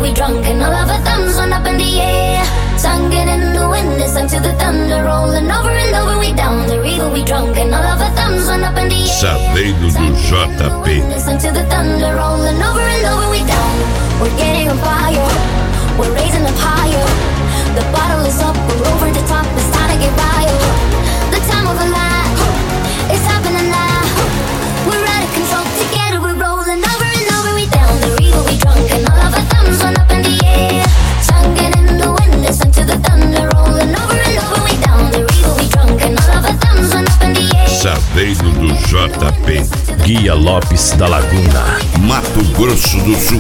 we drunk and all of our thumbs went up in the air. Singing in the wind, it sang to the thunder, rolling over and over, we down the river, we drunk and all of our thumbs went up in the air. Chaveiro do JP. Sang to the thunder, rolling over and over, we down. We're getting on fire, we're raising up higher. The bottle is up, we're over the top, it's time to get wild. The time of a life, it's happening now. We're out of control, together we're rolling over and over, we down the river, we drunk and all of our thumbs went up in the air. Singing in the wind, it's to the thunder, rolling over and over, we down the river, we drunk and all of our thumbs went up in the air. Chaveiro do JP. Guia Lopes da Laguna, Mato Grosso do Sul.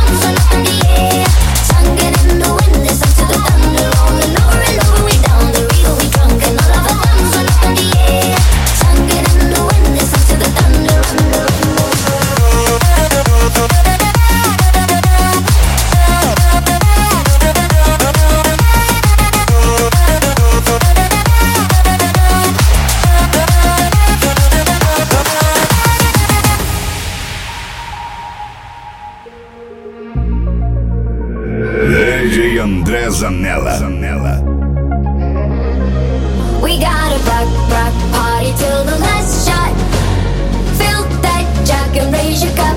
DJ André Zanella. We got a rock party till the last shot. Fill that jack and raise your cup.